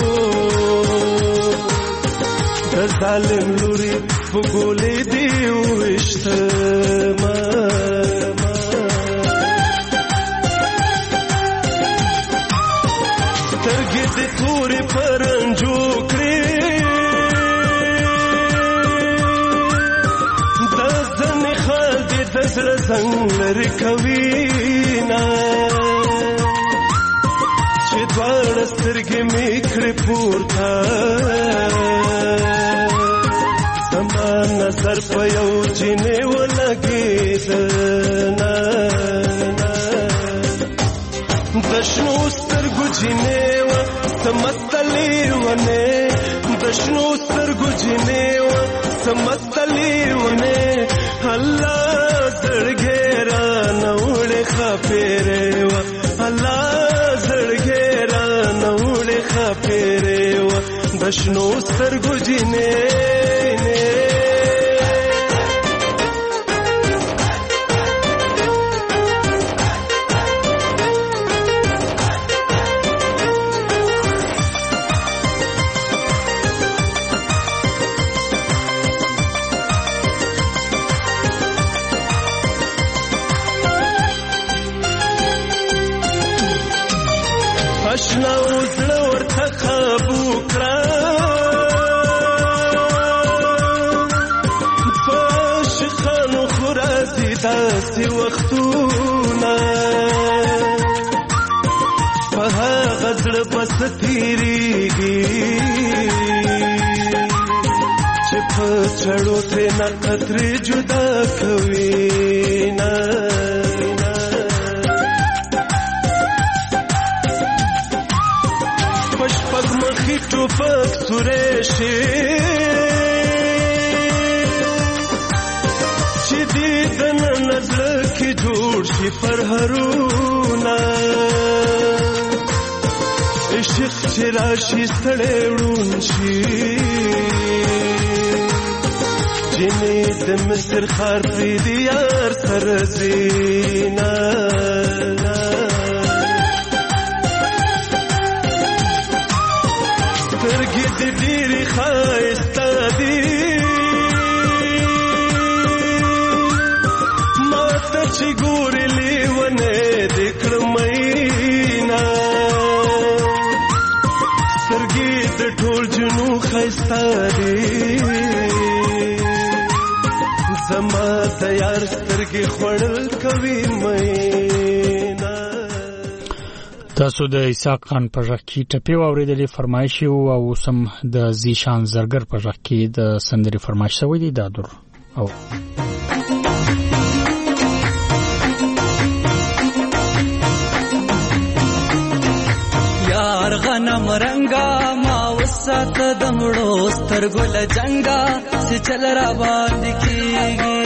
ظالم لوري فګولې دی وشته ما ترګې دې تورې پرنجو کړې د ځنې خال دې د زړه زنګ لري کوي نه چې دواړه سترګې مې کړې پورته نظر په یو جنې ولګېد نه د شنو سترګو جنې وه څه مستلې ونې د جنې و سمتلی ونه الله زړګې رانه وړې خاپېرې و الله زړګې رانه وړې خاپېرې و د شنو سترګو جنې اشنا وزړه ورته قابو کړه په عاشقانو خو راځي داسې وختونه په هغه زړه پسې تېرېږي چې په چړو ترېنه قطرې جدا کوي نه ټوپک سورې شي چې دې د نظر کې جوړ شي پرهرونه عشق چې راشي ستړی وړون شي جنې د مصر ښار پرې د یار سره ځینه ډېرې ښایسته دي ما ته چې ګورې لیونی دې کړم مینا سترګې د ټول جنو ښایسته دي زما د یار سترګې خوړل کوي مینا. تاسو د اسحاق خان په ژغ کې ټپې واورېدلې فرمایش او اوس هم د زیشان زرګر په ژغ کې د سندرې فرمایش شوی دی دا در او یار غنم رنگا ما وسات دمړو سترګو لجنګا چې چل را باندې کیږي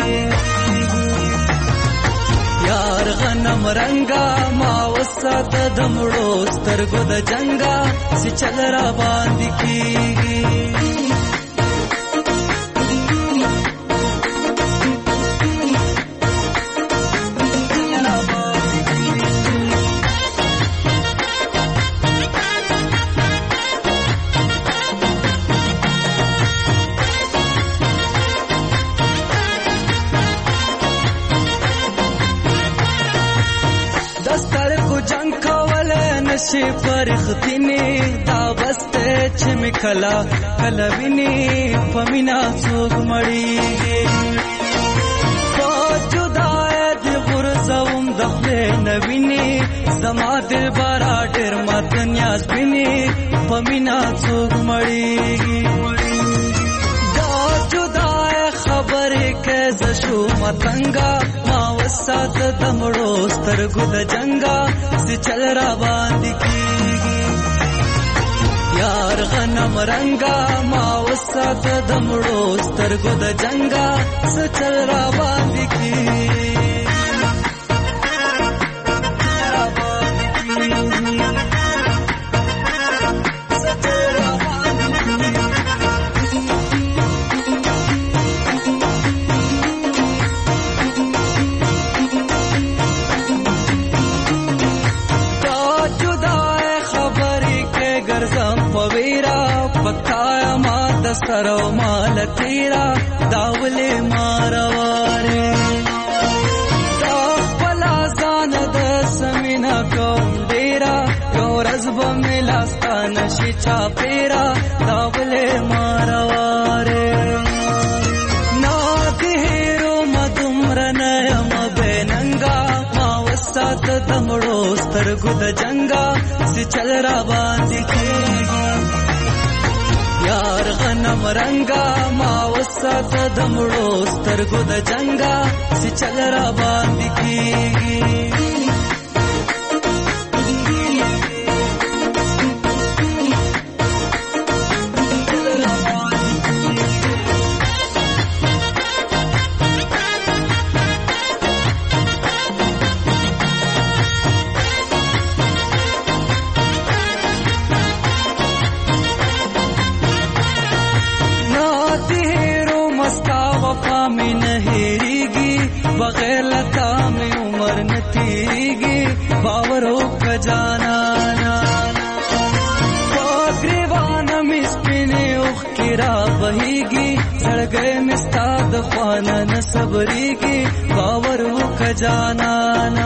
یار غنم رنگا ما وسات دمړو سترګو د جنگا چې چل را باندې کیږي نشي پرختینی دا بسته چې مکلا کلوینی پمینا څوک مړیږي پوجدای دی غرزوم دخله نوینی زما دل بارا ډیر مات نیاز بینی پمینا څوک مړیږي دا جدای خبرې کې زشو متنګا ما وسات دمړو سترګو د جنگا چې چل را باندې کیږي یار غنم رنگا ما وسات دمړو سترګو د جنگا چې چل را باندې کیږي سرو مال تیرا داولے ماروارے دا پلا زان د سمینا کوم ډیرا یو رزب ملاستا نشي چا پیرا داولے ماروارے نا دهرو مدمرنه مبننګا ما وسات دمړو سترګو د جنگا چې چل را باندې کیږي یار غنم رنگا ما وسات دمړو سترګو د جنگا چې چل را باندې کیږي جانانا پاگریوانا مسپینی اوخ کرا بهیگی زړګی مستا د خوانا نصبریگی باور وک جانانا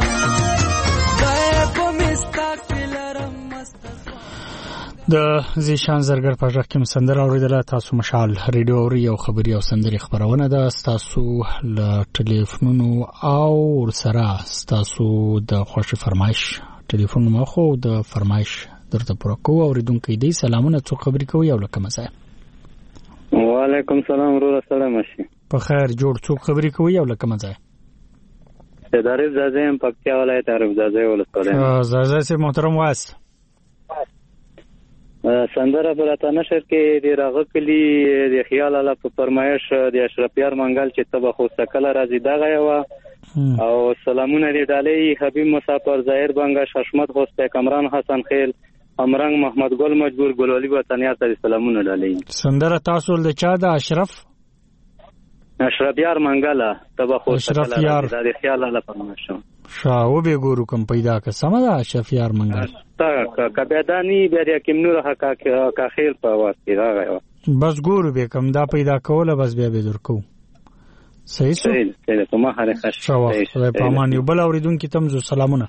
د زیشان زرګر په ځخ کې سندره اوریدله. تاسو مشال ریډیو اوري او خبري او سندري خبرونه ده. تاسو ل ټلیفونونو او سره تاسو د خوشي فرمایش ټلیفون مو خو د فرمایش درته پوره کوو. اوریدونکو دې سلامونه څو خبري کوي او لکه مزه. وعلیکم سلام ورور السلام شي. په خیر جوړ څو خبري کوي او لکه مزه. ادارې زازم پکتیا ولایت عرب زازه ولسوالۍ. زازه سي محترم واس. سندره پر اته نشر کې د راغکلی د خیال الله په فرمایش د اشرف یار منګل چې تبه خو سکله راځي دا غیا او سلامونه دی ډالۍ حبیب مسافر ظاهر بنگا ششمت خوسته کمران حسن خیل امرنګ محمد ګل مجبور ګلولي وطنیار ته سلامونه ډالۍ. سندره تاسو له چا د اشرف اشرف یار منګل تبه خو اشرف یار د خیال الله فرمایش شاو به ګورو کوم پیدا که سم ده اشرف یار منګل تا کبهدانی بیا کوم نور حق کا خیر په واسطه راغی بس ګورو به کوم دا پیدا کوله بس بیا به درکو. صحیح شو. صحیح صحیح په ما هره خاص شو په امان یو بل اوریدونکو تم زو سلامونه.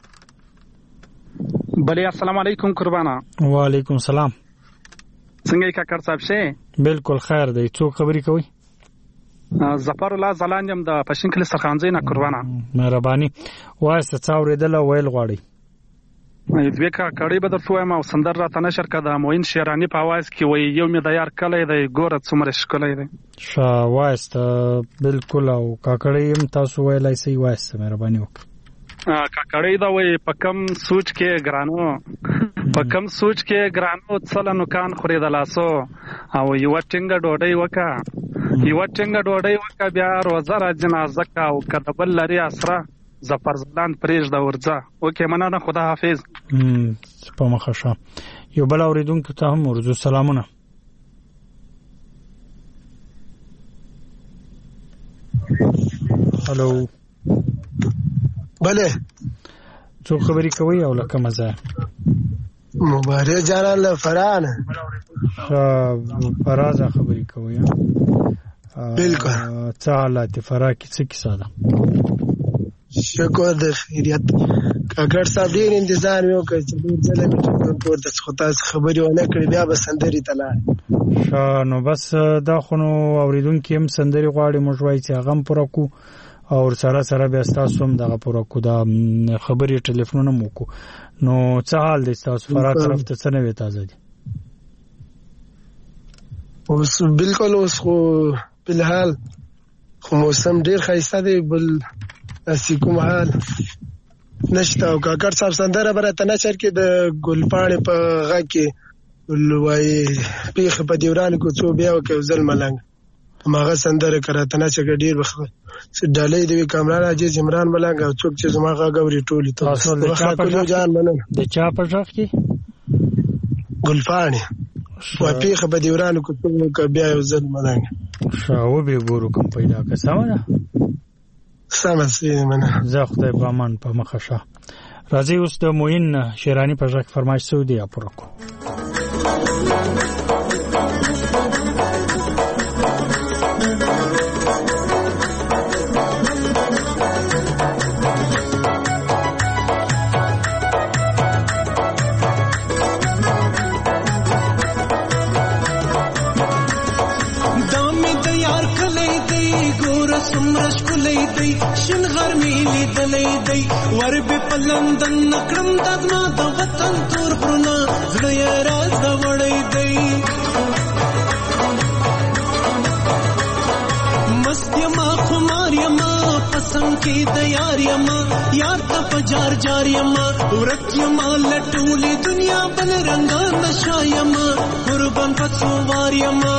بله السلام علیکم قربانا. وعلیکم السلام. څنګه کا کار صاحب شه؟ بالکل خیر دی. څو خبري کوي؟ ظفر الله زلانجم د پښین کلی سرخانځي نه قربانا. مهرباني واسه څاوریدل ویل غواړي. دوی کا کړي به د فوم او سندر را تنشر کده موین شیرانی په आवाज کې وای یو می د یار کله دی ګوره څومره شکلې دی. شا واسه بالکل او کا کړي هم تاسو ویلای سي واسه مهرباني وکړه. کا کړي دا وای په کم سوچ کې ګرانو په کم سوچ کې ګرانو څلنو کان خوري د لاسو او یو ټینګ ډوډۍ وکا یو ټینګ ډوډۍ وکا بیا روزه را جنازه کا او کتبل لري اسره ظفر زلان پریږ دا ورځه. اوکې مننه خدا حافظ. ام په مخه یو بل اوریدونکو ته هم ورزو سلامونه. هالو بله څو خبري کوي او لکه مزه. مبارک جانان له فرانه فرازه خبري کوي. بالکل څه حالات فراکی څه کیسه ده؟ شکر د خیریت کاکړ صاحب ډیر انتظار یو کوي چې ډیر ځله مې ټلیفون پورته څخه تاسو خبري ونه کړې بیا به سندري تلا نو بس دا خو نو اوریدونکو هم سندري غواړي موږ وایي چې هغه پوره کو او سره سره بیا تاسو هم دغه پوره کو دا خبري ټلیفونونه مو کو. نو څه حال دی تاسو فرا طرف ته څه نه وي تازه دي؟ اوس بالکل اوس خو بلحال خو موسم ډیر ښایسته دی بل اسی کوم حال نشته. او کاکړ صاحب سندره برته نشر کې د ګلپاڼې په غږ کې ولوي پیخ په دیوران کو څو بیا وکړ ځل ملنګ ماغه سندره کراته نشر کې ډیر بخ ډالۍ دی کامران عزیز عمران ملنګ او څوک چې زما غاغوري ټولي ته خپل جان مننه. د چا په ځخ کې ګلپاڼې و پیخ په دیوران کو څو بیا ځل ملنګ شاو به ګورو کوم پیدا که سمه سمسي منه. زه خدای په امان په مخه شه. راځي اوس د موین شیرانی په ځخ فرمایش سعودي اپورو کو. شن غرمې لیدلې دی ور به پلندن نکړم دغه د وطن تور برنا زړه یې راز وړې دی مست یما خمار یما پسند کې د یار یما یار ته پجار جار یما ورک یما لټولې دنیا بل رنگا نشا یما قربان پڅو وار یما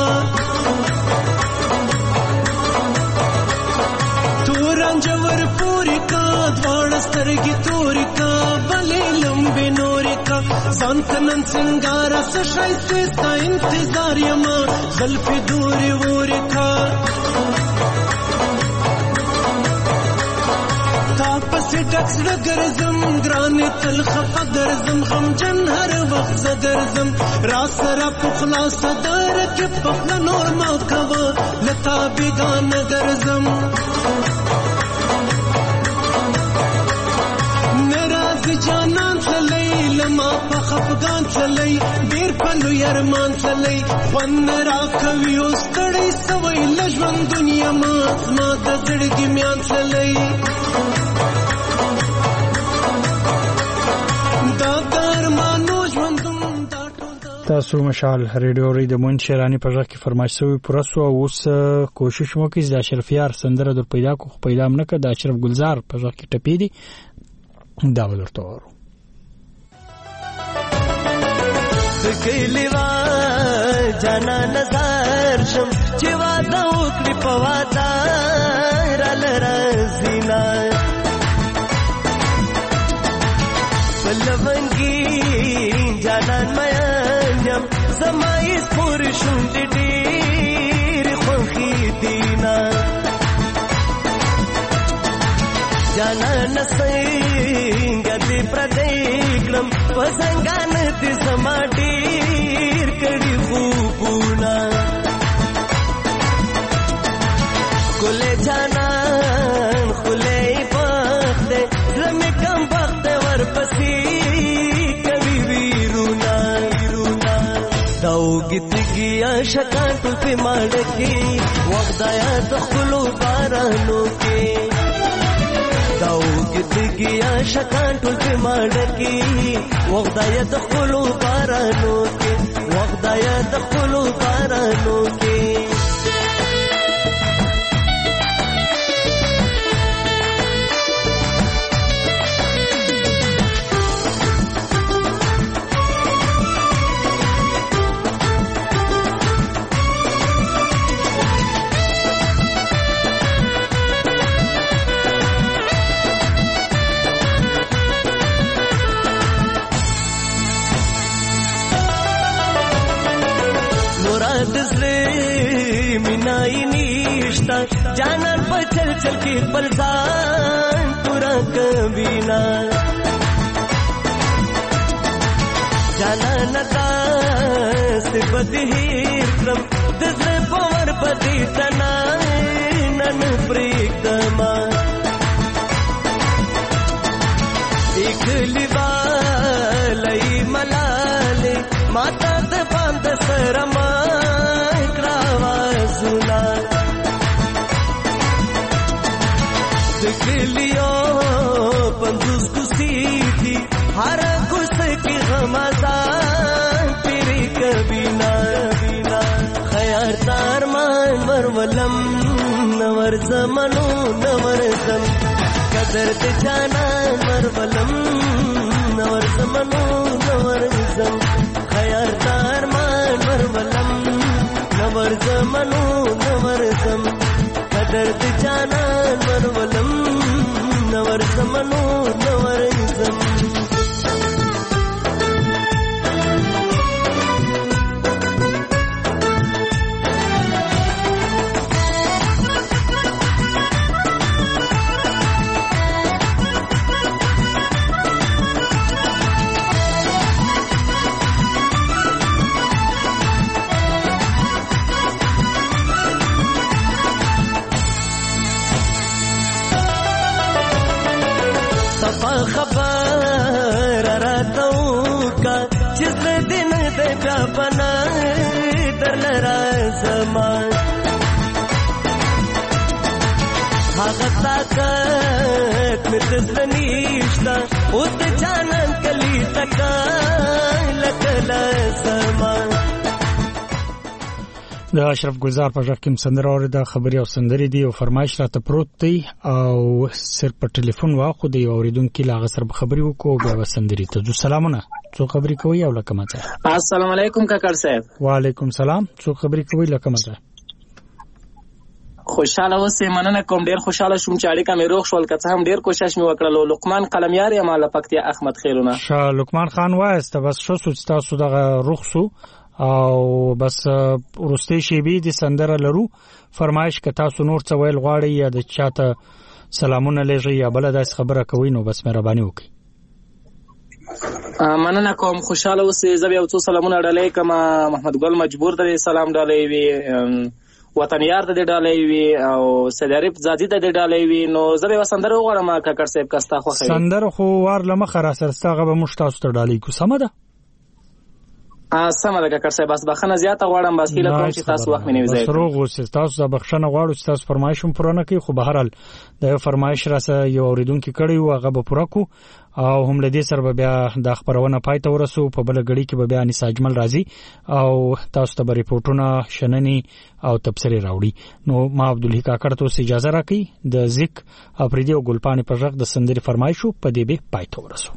رنجور پوری کا دوڑ سترگی توری کا بلے لمبے نوری کا سانتنن سنگارا سشایستے ستا انتظار یما زلفی دوری ووری کا تا پس ټکس ګرځم ګران تل خفه ګرځم غم جن هر وخت ز ګرځم را سره په خلاص در کې په نور ما کوه لتا بیگان ګرځم میرا جانان چلی لما په خفقان چلی ډیر په لوی ارمان چلی خوند را کوي او ستړی سوی لژوند دنیا ما ما د زړګي میان چلی دا درمانو ژوندون تاسو مشال ریډیو ری د مون شیرانی په ځکه کې فرمایش سوی پرسو اوس کوشش وکړئ د اشرف یار سندره در پیدا کو پیدا نه کړ د اشرف گلزار په ځکه کې ټپی دي دا ولرته ورو دګلی وا جانا نظر شم چې واده وکړي په واده را لرزینا بلونګي جانان مېنم زمای سپور شوند ډېر خوخي دینا جانا نسنګ دې پردېګلم پسنګان دې سما ډېر کړي خوبونه ګلې جانان خلې پخته زمې کم وخت ورپسې کوي ویرونا ویرونا داوګت کیا شکان په ماړ کې وخت آیا دخلو بارانو کې داوګت کیا شکان په ماړ کې وخت آیا دخلو بارانو کې وخت آیا دخلو بارانو کې जानन पर चल चल के पलसान पूरा कबीना जानन का से बदहीरम दसरे पवर पति तना नन प्रीतमा एक लिवालई मलाले माता द बांध सरमा क्रावा सुना लियो पंजुस कुसीती हर कुछ की गमज़ान तेरे कबीना बीना खयार तार मान वरवलम नवर ज़मनो नवर ज़म कदर ते जाना वरवलम नवर ज़मनो नवर ज़म खयार तार मान वरवलम नवर ज़मनो नवर ज़म कदर ते जाना वरवलम नवर ज़मनो नवर ज़म खबर रातों का जिस दिन देखा बना दलरा ज़मान हागता कत मितनिश्ता उत जानन कली तका लकला ज़मान د اشرف گلزار په ځکه کوم سندره اوریدا خبري او سندري دی او فرمایش راته پروت دی او سر په ټلیفون واخو دی اوریدونکو لاغه سره خبري وکړو بیا وسندري ته جو سلامونه څو خبري کوي او لکه ماته السلام علیکم کاکړ صاحب وعلیکم سلام څو خبري کوي لکه ماته خوشاله اوسې مننه کوم ډیر خوشاله شوم چې اړیکه مې روغ شول کته هم ډیر کوشش مې وکړلو لقمان قلمیار یم له پکتیا احمد خیرونه شاه لقمان خان وایسته بس شو سوچ تاسو دغه روغ سو او بس ورسته شی بي د سندره لرو فرمایش ک تاسو نور څه ویل غواړي یا د چاته سلامونه لږه یا بل داس خبره کوي نو بس مهرباني وکړئ. مننه کوم، خوشاله اوسئ. زه یو څو سلامونه ډالۍ کوم. محمد ګل مجبور ته سلام ډالۍ وي، وطنیار ته ډالۍ وي او سید عارف زادي ته ډالۍ وي. نو زه به سندره وغواړم کاکړ صاحب کستا خو خیر سندره خو وار لمخه را سرستاغه به مشتاق ته ډالۍ کو. سم ده ا سم ده کاکړ صاحب، بس بخنه زیاته غواړم، بس هیله کوم چې تاسو وخت مې نه وځي. سره غو چې تاسو د بخښنه غواړو چې تاسو فرمایش هم پوره کړئ، خو به هر حال د فرمایش راسه یو اوریدونکو کړی او هغه به پوره کو او هم لدې سره به بیا د خبرونه پای ته ورسو. په بل غړي کې به بیا انیس اجمل راځي او تاسو ته ریپورتونه شننې او تبصره راوړي. نو ما عبدالحی کاکړ ته اجازه راکړي د ذک افریدي او ګلپانی پر ژغ د سندري فرمایشو په دې به پای ته ورسو.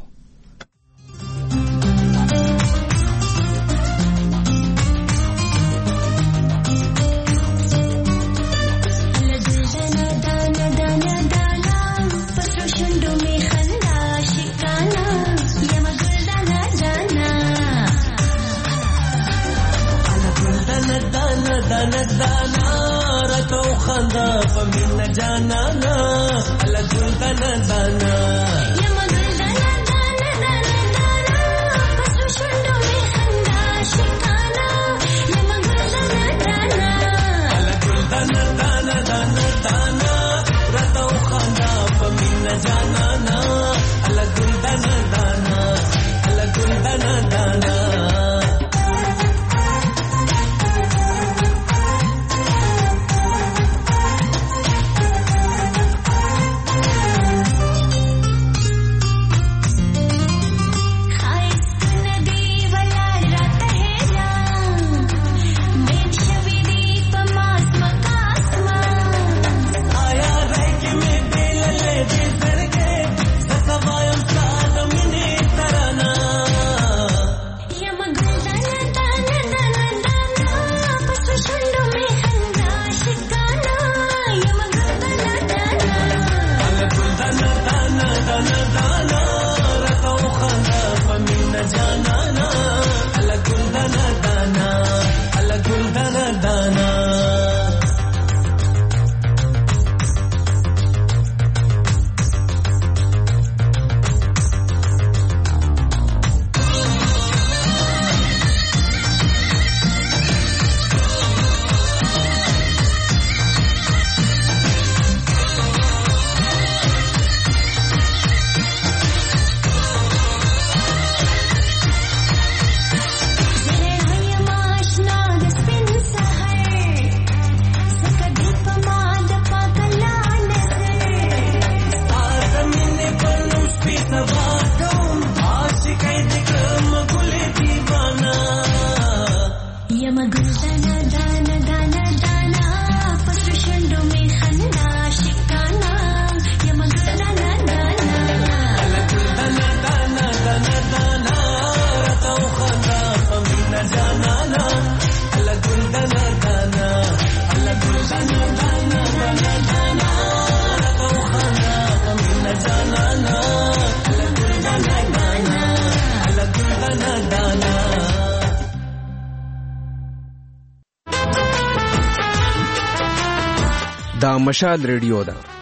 دانا دانا رتو خندا فمن جانا نا على كل دانا دانا يا مغل دانا دانا دانا دانا بس شندو مي خندا شكانا يا مغل دانا دانا على كل دانا دانا دانا دانا رتو خندا فمن جانا نا على كل دانا دانا على كل دانا دانا دا مشال ریډیو ده